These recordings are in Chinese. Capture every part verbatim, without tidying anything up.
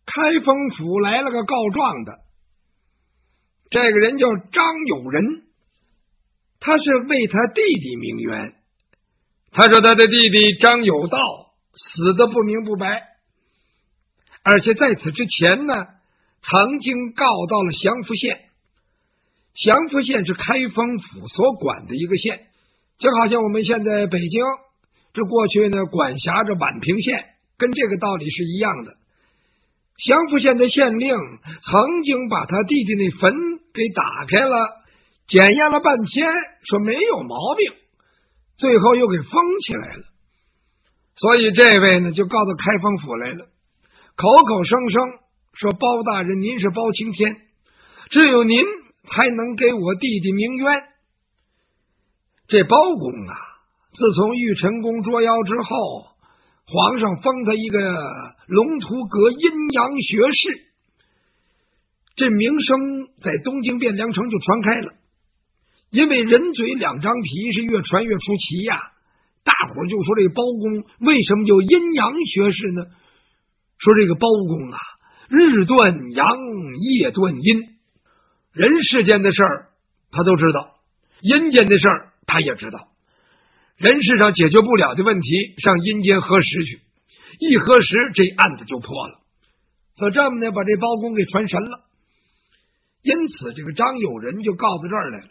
开封府来了个告状的，这个人叫张友仁，他是为他弟弟鸣冤。他说他的弟弟张有道死得不明不白，而且在此之前呢，曾经告到了祥符县。祥符县是开封府所管的一个县，就好像我们现在北京这过去呢管辖着宛平县，跟这个道理是一样的。祥符县的县令曾经把他弟弟那坟给打开了，检验了半天，说没有毛病，最后又给封起来了。所以这位呢就告到开封府来了，口口声声说包大人您是包青天，只有您才能给我弟弟鸣冤。这包公啊，自从玉成公捉妖之后，皇上封他一个龙图阁阴阳学士，这名声在东京汴梁城就传开了。因为人嘴两张皮，是越传越出奇呀、啊。大伙就说这个包公为什么叫阴阳学士呢？说这个包公啊，日断阳，夜断阴，人世间的事儿他都知道，阴间的事儿他也知道。人世上解决不了的问题，上阴间核实去，一核实这案子就破了。就这么呢，把这包公给传神了。因此这个张友仁就告到这儿来了。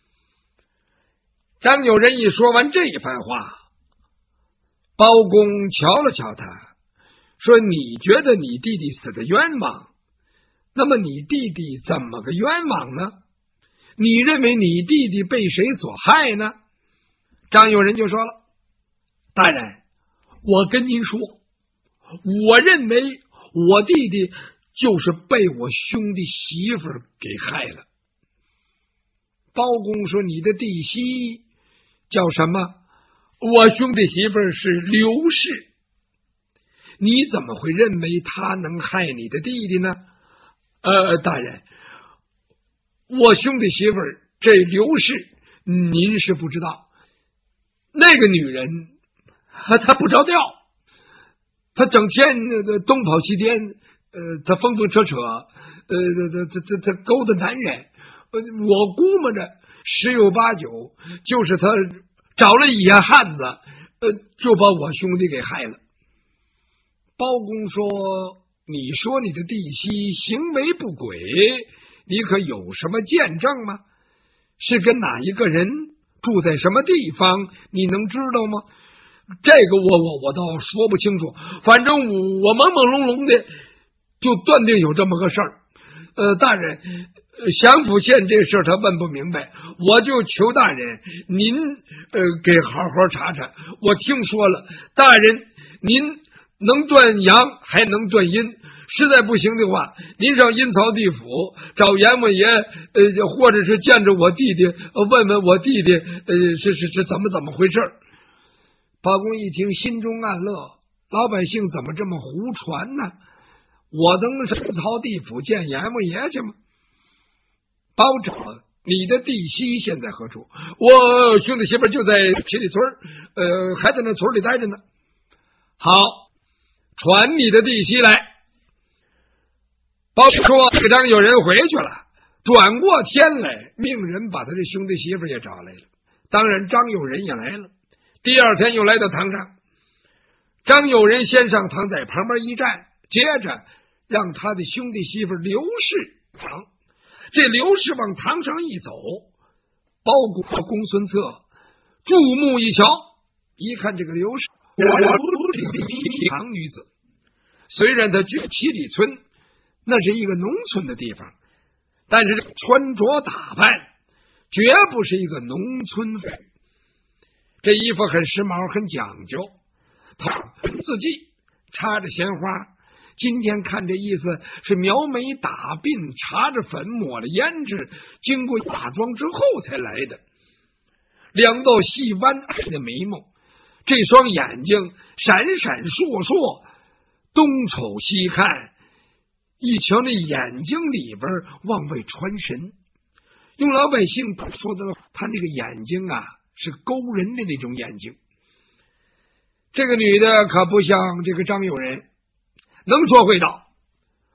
张友仁一说完这一番话，包公瞧了瞧他，说你觉得你弟弟死的冤枉，那么你弟弟怎么个冤枉呢？你认为你弟弟被谁所害呢？张友仁就说了，大人，我跟您说，我认为我弟弟就是被我兄弟媳妇给害了。包公说，你的弟媳叫什么？我兄弟媳妇是刘氏。你怎么会认为他能害你的弟弟呢？呃，大人，我兄弟媳妇这刘氏您是不知道，那个女人她不着调，她整天东跑西颠，呃，她疯疯扯扯，呃，这这这这勾搭男人，呃，我估摸着十有八九就是她找了野汉子，呃，就把我兄弟给害了。包公说，你说你的弟媳行为不轨，你可有什么见证吗？是跟哪一个人住在什么地方，你能知道吗？这个我我我倒说不清楚，反正我我朦朦胧胧的就断定有这么个事儿。呃，大人，祥符县这事儿他问不明白，我就求大人您呃给好好查查。我听说了，大人您能断阳还能断阴，实在不行的话，您上阴曹地府找阎王爷，呃，或者是见着我弟弟，呃、问问我弟弟，呃，是是是怎么怎么回事。包公一听，心中暗乐，老百姓怎么这么胡传呢？我能上阴曹地府见阎王爷去吗？包拯，你的弟媳现在何处？我兄弟媳妇就在七里村，呃，还在那村里待着呢。好，传你的弟媳来。包公说，这个张友仁回去了，转过天来，命人把他的兄弟媳妇也找来了。当然，张友仁也来了。第二天又来到堂上，张友仁先上堂，在旁边一站，接着让他的兄弟媳妇刘氏堂。这刘氏往堂上一走，包公和公孙策注目一瞧，一看这个刘氏堂女子，虽然她居七里村，那是一个农村的地方，但是穿着打扮绝不是一个农村妇。这衣服很时髦，很讲究，她字迹插着鲜花，今天看这意思是描眉打鬓，擦着粉，抹了胭脂，经过化妆之后才来的。两道细弯的眉毛，这双眼睛闪闪烁烁，东瞅西看，一瞧那眼睛里边往外传神。用老百姓说的，他那个眼睛啊是勾人的那种眼睛。这个女的可不像这个张友仁，能说会道。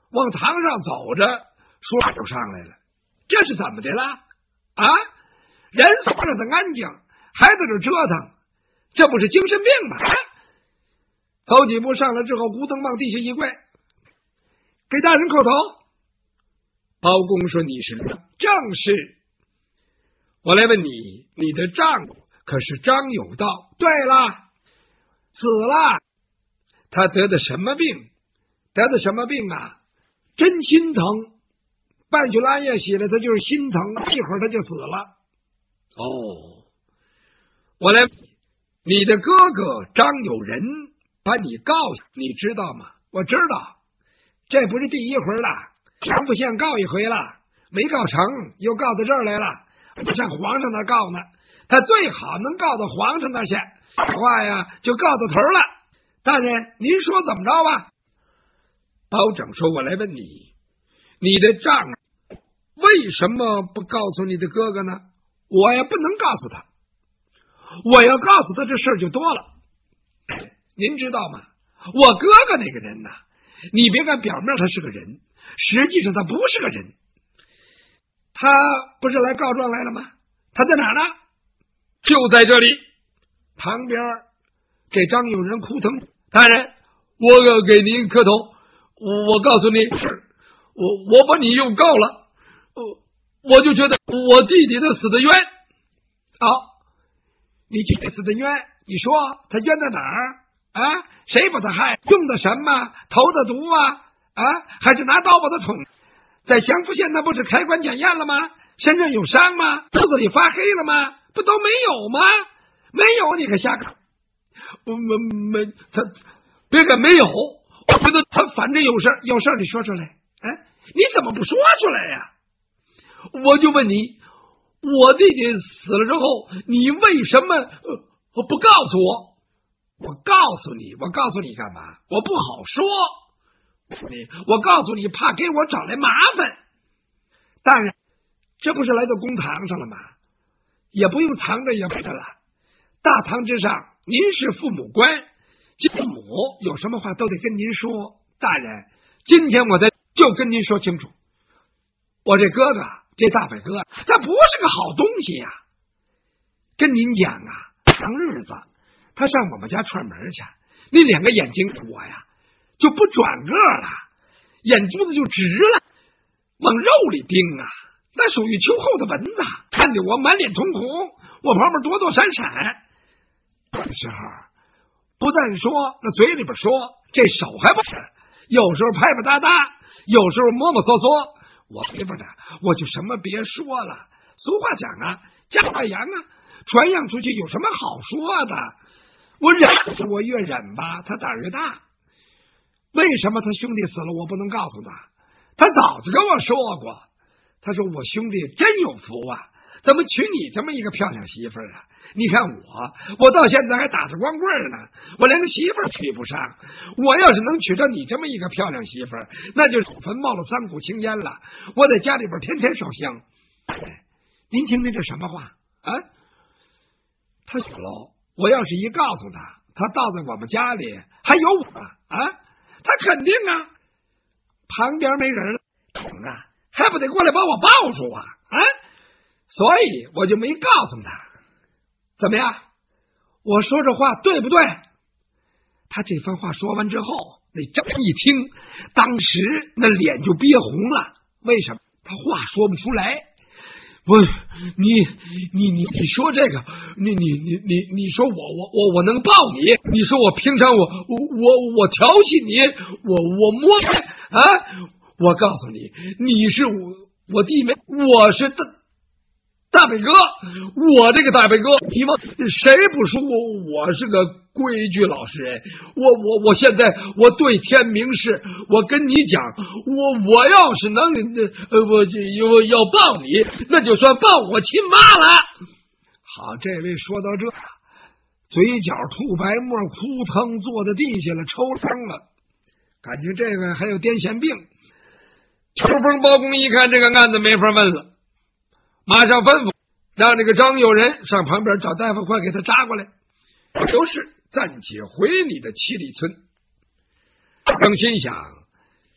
往堂上走着，说话就上来了。这是怎么的了？啊，人死了的安静，还在这折腾，这不是精神病吗？啊、走几步上来之后，咕噔往地下一跪，给大人叩头。包公说：“你是正是。我来问你，你的丈夫可是张有道？”对了，死了。他得的什么病？得的什么病啊？真心疼，半宿拉夜起来，他就是心疼，一会儿他就死了。哦，我来，你的哥哥张有仁把你告下，你知道吗？我知道，这不是第一回了，常府县告一回了，没告成，又告到这儿来了，上皇上那儿告呢。他最好能告到皇上那儿去，话呀就告到头了。大人，您说怎么着吧？包拯说：“我来问你，你的丈夫为什么不告诉你的哥哥呢？我也不能告诉他，我要告诉他这事儿就多了。您知道吗？我哥哥那个人呐，你别看表面他是个人，实际上他不是个人。他不是来告状来了吗？他在哪儿呢？就在这里。旁边给张有仁哭疼。大人，我要给您磕头。我告诉你，我我把你又告了，我就觉得我弟弟他死的冤。好，你弟弟死的冤，你说他冤在哪儿啊？谁把他害？用的什么？投的毒啊？啊？还是拿刀把他捅？在祥符县那不是开棺检验了吗？身上有伤吗？肚子里发黑了吗？不都没有吗？没有，你可瞎搞。没没他别看没有，我觉得他反正有事有事你说出来。哎，你怎么不说出来呀？我就问你，我弟弟死了之后，你为什么、呃、不告诉我？我告诉你，我告诉你干嘛？我不好说。你，我告诉你，怕给我找来麻烦。大人，这不是来到公堂上了吗？也不用藏着也不着了。大堂之上，您是父母官，父母有什么话都得跟您说。大人，今天我再就跟您说清楚，我这哥哥，这大伟哥，他不是个好东西呀、啊。跟您讲啊，长日子他上我们家串门去，那两个眼睛我呀就不转个了，眼珠子就直了，往肉里盯啊，那属于秋后的蚊子，看得我满脸通红，我旁边躲躲闪闪。有的时候不但说那嘴里边说，这手还不是，有时候拍拍搭搭，有时候摸摸索索，我媳妇的我就什么别说了。俗话讲啊，家外扬啊，传扬出去有什么好说的？我忍，我越忍吧，他胆越大。为什么他兄弟死了我不能告诉他？他早就跟我说过，他说我兄弟真有福啊，怎么娶你这么一个漂亮媳妇儿啊？你看我，我到现在还打着光棍呢，我连个媳妇儿娶不上。我要是能娶到你这么一个漂亮媳妇儿，那就是坟冒了三股青烟了。我在家里边天天烧香。您听听这什么话啊？他死了，我要是一告诉他，他倒在我们家里还有我啊，他肯定啊。旁边没人了，啊，还不得过来把我抱住啊啊！所以我就没告诉他。怎么样？我说这话对不对？他这番话说完之后，那张一听，当时那脸就憋红了。为什么？他话说不出来。不，你你你你说这个，你你你你你说我我我我能抱你？你说我平常我我我我调戏你，我我摸啊？我告诉你，你是我我弟妹，我是大大北哥，我这个大北哥，你们谁不说我是个规矩老实人？我我我现在我对天明誓，我跟你讲，我我要是能呃我我要抱你，那就算抱我亲妈了。好，这位说到这，嘴角吐白沫，哭腾坐在地下了，抽疼了，感觉这位还有癫痫病。秋风包公一看这个案子没法问了，马上吩咐让这个张有仁上旁边找大夫，快给他扎过来。有事暂且回你的七里村。正心想，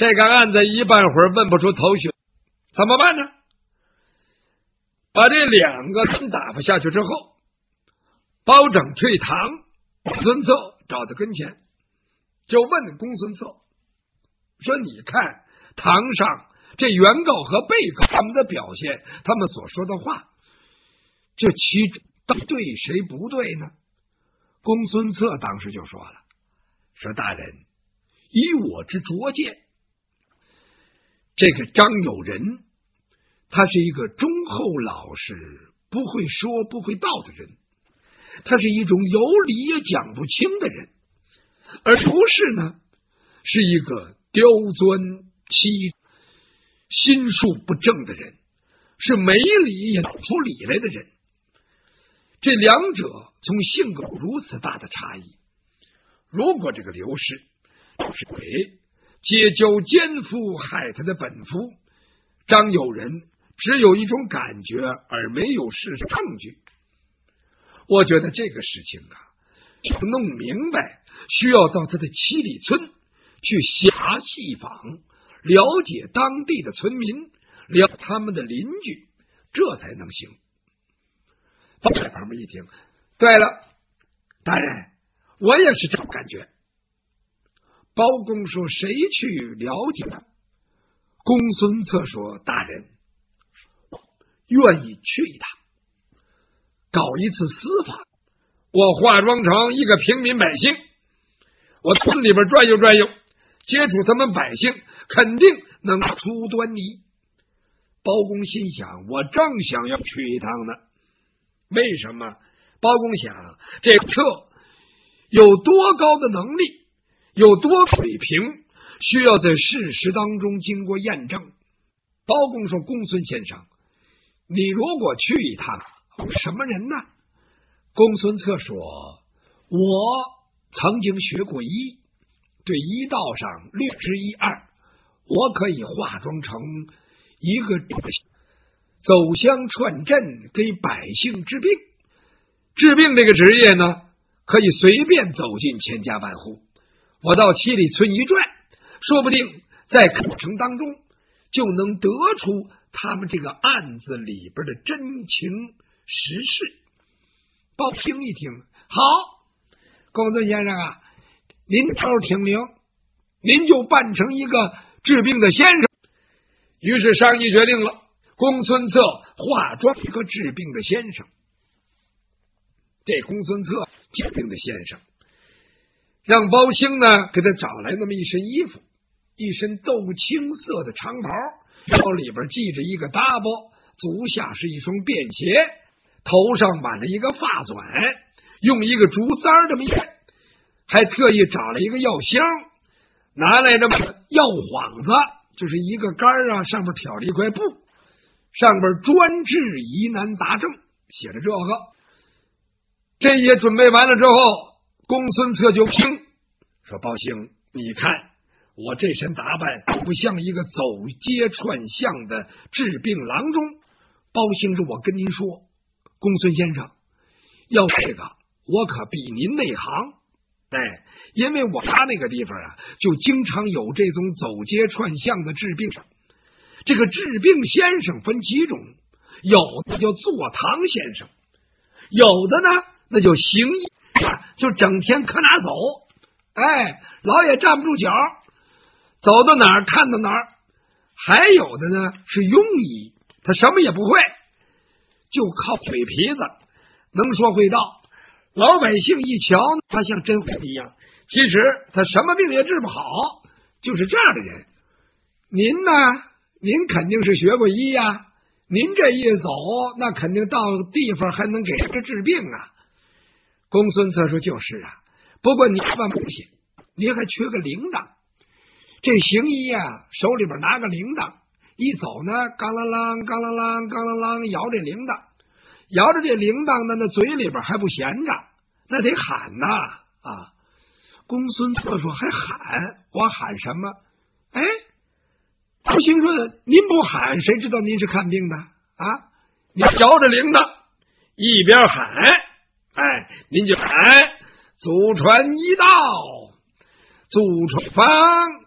这个案子一半会儿问不出头绪，怎么办呢？把这两个人打发下去之后，包拯退堂，公孙策找到跟前，就问公孙策说：“你看堂上这原告和被告他们的表现，他们所说的话，这其中到底对谁不对呢？”公孙策当时就说了：“说大人，以我之拙见，这个张友仁他是一个忠厚老实、不会说不会道的人，他是一种有理也讲不清的人，而不是呢是一个刁钻欺、心术不正的人，是没理也闹出理来的人。这两者从性格如此大的差异，如果这个刘氏是给结交奸夫害他的本夫，张友仁只有一种感觉而没有事实证据，我觉得这个事情啊，弄明白需要到他的七里村去详细访，了解当地的村民，了解他们的邻居，这才能行。”包在旁边一听，对了，大人，我也是这种感觉。包公说：“谁去了解他？”公孙策说：“大人，愿意去一趟，搞一次司法。我化妆成一个平民百姓，我村里边转悠转悠，接触他们百姓，肯定能出端倪。”包公心想：我正想要去一趟呢。为什么？包公想，这个策有多高的能力，有多水平，需要在事实当中经过验证。包公说：“公孙先生，你如果去一趟，什么人呢？”公孙策说：“我曾经学过医，对医道上略知一二，我可以化妆成一个走乡串镇，给百姓治病。治病这个职业呢，可以随便走进千家万户。我到七里村一转，说不定在过程当中就能得出他们这个案子里边的真情实事。”包听一听，好，公孙先生啊，您头挺灵，您就扮成一个治病的先生。于是商议决定了，公孙策化妆一个治病的先生。这公孙策治病的先生让包兴呢给他找来那么一身衣服，一身豆青色的长袍，腰里边系着一个搭包，足下是一双便鞋，头上挽了一个发纂，用一个竹簪这么一盖，还特意找了一个药箱，拿来这么药幌子，就是一个杆啊，上面挑了一块布，上边专治疑难杂症，写着这个。这些准备完了之后，公孙策就听说：“包兴，你看我这身打扮不像一个走街串巷的治病郎中。”包兴说：“我跟您说，公孙先生，要这个我可比您内行。哎，因为我家那个地方啊，就经常有这种走街串巷的治病。这个治病先生分几种，有的叫坐堂先生，有的呢那就行医，就整天可哪走，哎，老也站不住脚，走到哪儿看到哪儿。还有的呢是庸医，他什么也不会，就靠嘴皮子，能说会道，老百姓一瞧他像真会一样，其实他什么病也治不好，就是这样的人。您呢，您肯定是学过医呀，您这一走，那肯定到地方还能给人治病啊。公孙策说：“就是啊，不过你万不行，你还缺个铃铛。这行医啊，手里边拿个铃铛，一走呢，刚啷啷，刚啷啷，刚啷啷，摇这铃铛，摇着这铃铛呢，那嘴里边还不闲着，那得喊呐啊！”公孙策说：“还喊？我喊什么？哎，包兴说：您不喊，谁知道您是看病的啊？你摇着铃铛，一边喊。”哎，您就喊祖传医道，祖传方，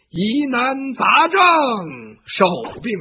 疑难杂症，受病。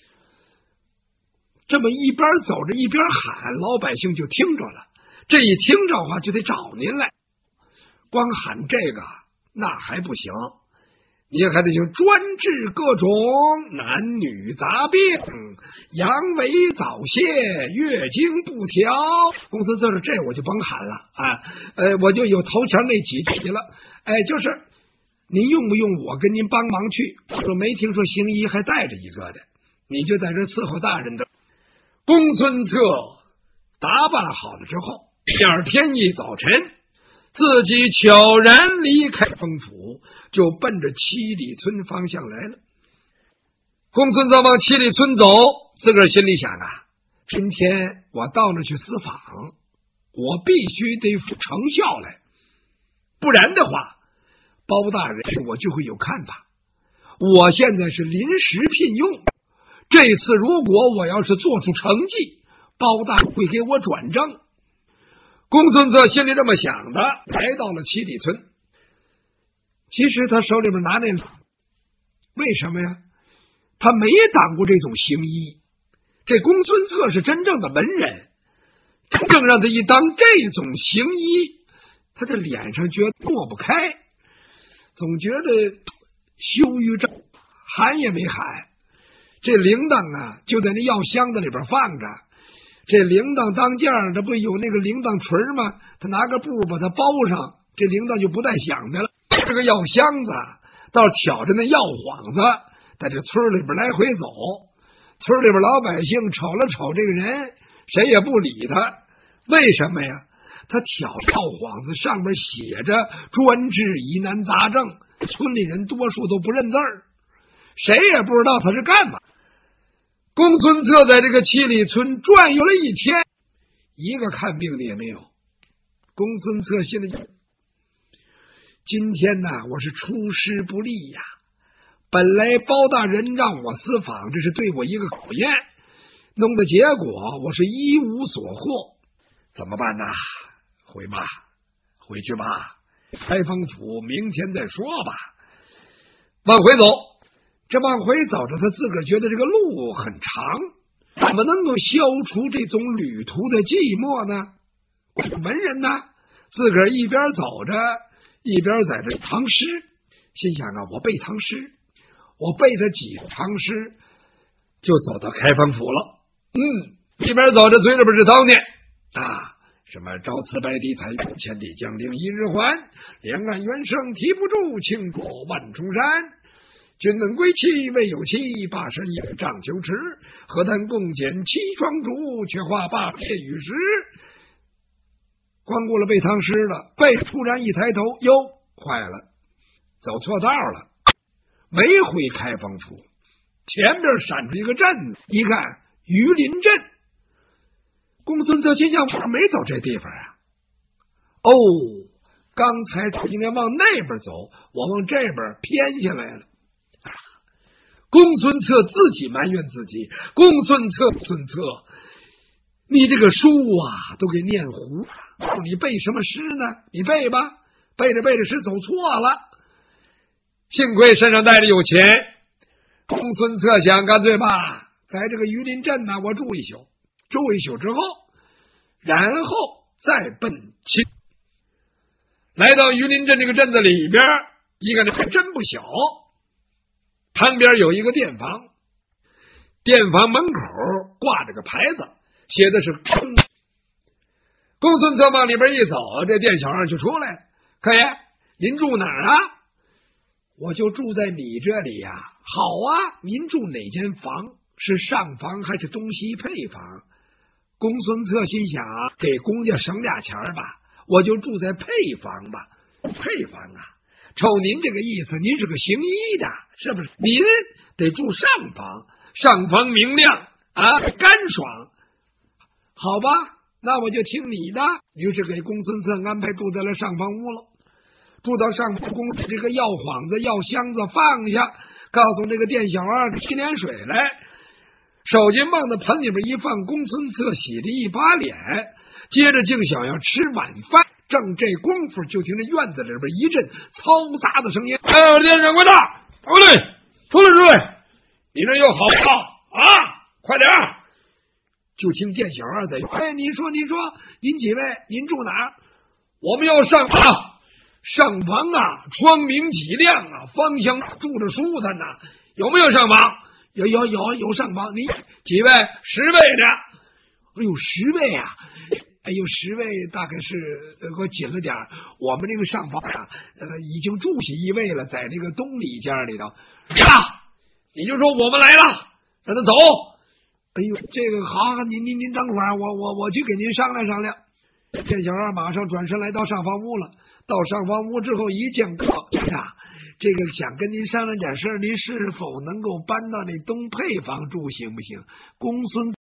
这么一边走着一边喊，老百姓就听着了。这一听着话就得找您来，光喊这个那还不行，你还得行专治各种男女杂病，阳痿早泄，月经不调。公孙策说这我就甭喊了啊，呃，我就有头前那几句了。哎，就是您用不用我跟您帮忙去？我没听说行医还带着一个的，你就在这伺候大人的。公孙策打扮好了之后，第二天一早晨，自己悄然离开封府，就奔着七里村方向来了。公孙策往七里村走，自个儿心里想啊，今天我到那去私访，我必须得付成效来，不然的话包大人我就会有看法。我现在是临时聘用，这次如果我要是做出成绩，包大人会给我转正。公孙策心里这么想的，来到了七里村。其实他手里边拿那，为什么呀？他没当过这种行医，这公孙策是真正的文人，真正让他一当这种行医，他的脸上觉得抹不开，总觉得羞于这喊也没喊。这铃铛啊就在那药箱子里边放着，这铃铛当件儿，这不有那个铃铛锤吗？他拿个布把它包上，这铃铛就不带响的了。这个药箱子倒挑着那药幌子，在这村里边来回走。村里边老百姓瞅了瞅这个人，谁也不理他。为什么呀？他挑药幌子上面写着专治疑难杂症，村里人多数都不认字儿，谁也不知道他是干嘛。公孙策在这个七里村转悠了一天，一个看病的也没有。公孙策心里，今天呢，我是出师不利呀。本来包大人让我私访，这是对我一个考验，弄的结果我是一无所获，怎么办呢？回吧，回去吧，开封府明天再说吧。往回走。这往回走着，他自个儿觉得这个路很长，怎么能够消除这种旅途的寂寞呢？文人呢，自个儿一边走着一边在这唐诗，心想啊，我背唐诗，我背他几唐诗，就走到开封府了。嗯，一边走着嘴里边是叨念啊，什么朝辞白帝彩云，千里江陵一日还，两岸猿声啼不住，倾国万重山。君问归期未有期，灞山野丈秋池。何谈共剪七双烛，却话罢夜雨时。光顾了背唐诗了，背突然一抬头，哟，坏了，走错道了，没回开封府。前边闪出一个镇子，一看榆林镇。公孙策心想，我没走这地方啊。哦，刚才应该往那边走，我往这边偏下来了。公孙策自己埋怨自己，公孙策孙策，你这个书啊都给念糊了，你背什么诗呢？你背吧，背着背着诗走错了。幸亏身上带着有钱，公孙策想，干脆吧，在这个榆林镇呢，我住一宿，住一宿之后，然后再奔秦。来到榆林镇这个镇子里边，一看这还真不小。旁边有一个店房，店房门口挂着个牌子，写的是公。公孙策往里边一走，这店小二就出来了。客爷，您住哪儿啊？我就住在你这里呀。好啊，您住哪间房？是上房还是东西配房？公孙策心想，给公家省俩钱吧，我就住在配房吧。配房啊，瞅您这个意思，您是个行医的，是不是？您得住上房，上房明亮啊，干爽。好吧，那我就听你的。于是给公孙策安排住在了上房屋了。住到上房，公司这个药幌子、药箱子放下，告诉这个店小二提点水来。手巾往那盆里边一放，公孙策洗了一把脸，接着竟想要吃晚饭。正这功夫，就听着院子里边一阵嘈杂的声音。哎，店掌柜的， 出来，出来，出来！你这有好话啊，快点！就听店小二在，哎，你说，你说，您几位，您住哪儿？我们要上房，上房啊，窗明几亮啊，方向住着舒坦呐、啊，有没有上房？有，有，有，有上房。你几位？十位的。哎呦，十位啊！哎呦，十位大概是呃，给我紧了点儿。我们这个上房啊，呃，已经住下一位了，在这个东里间里头。呀，你就说我们来了，让他走。哎呦，这个好，您您您等会儿，我我我去给您商量商量。这小二马上转身来到上房屋了。到上房屋之后一见客呀，这个想跟您商量点事儿，您是否能够搬到那东配房住，行不行？公孙